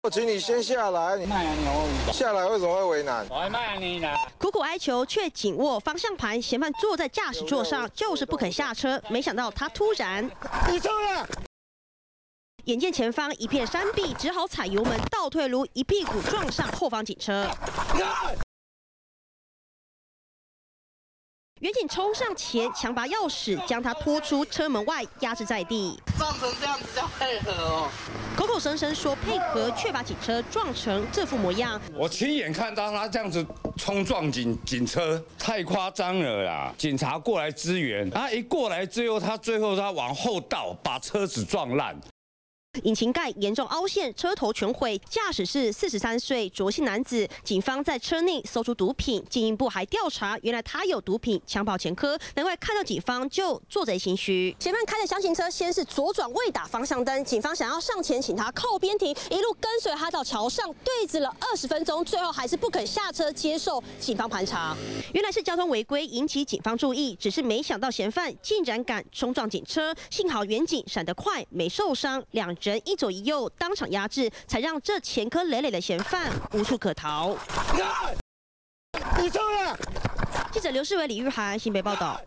请你先下来。下来为什么会为难？ 苦苦哀求，却紧握方向盘。嫌犯坐在驾驶座上，就是不肯下车。没想到他突然， 你错了。 眼见前方一片山壁，只好踩油门倒退路，一屁股撞上后方警车。远警冲上前，强拔钥匙，将他拖出车门外，压制在地。 撞成这样子叫配合哦。 口口声声说配合，却把警车撞成这副模样。 我亲眼看到他这样子冲撞警车，太夸张了啦！警察过来支援，他一过来之后，他最后往后倒，把车子撞烂。 引擎盖严重凹陷，车头全毁，驾驶是43岁卓姓男子。警方在车内搜出毒品，进一步还调查，原来他有毒品强跑前科，难怪看到警方就做贼心虚。嫌犯开着厢型车，先是左转未打方向灯，警方想要上前请他靠边停，一路跟随他到桥上对峙了20分钟，最后还是不肯下车接受警方盘查。原来是交通违规引起警方注意，只是没想到嫌犯竟然敢冲撞警车，幸好远警闪得快，没受伤，两人一左一右当场压制，才让这前科累累的嫌犯无处可逃。 你错了。 记者刘世伟、李玉涵新北报道。